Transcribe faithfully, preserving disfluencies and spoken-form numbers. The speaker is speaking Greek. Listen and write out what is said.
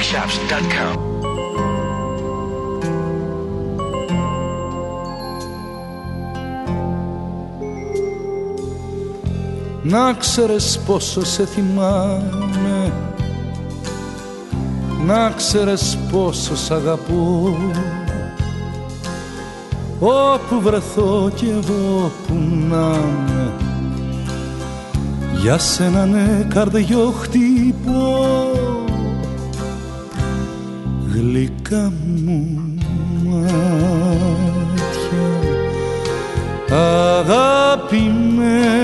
shops dot com. Να ξέρεις πόσο σε θυμάμαι, να ξέρεις πόσο σ' αγαπώ, όπου βρεθώ κι εγώ που να'μαι, για σένα ναι καρδιό χτυπώ. Γλυκά μου μάτια, αγαπημένοι,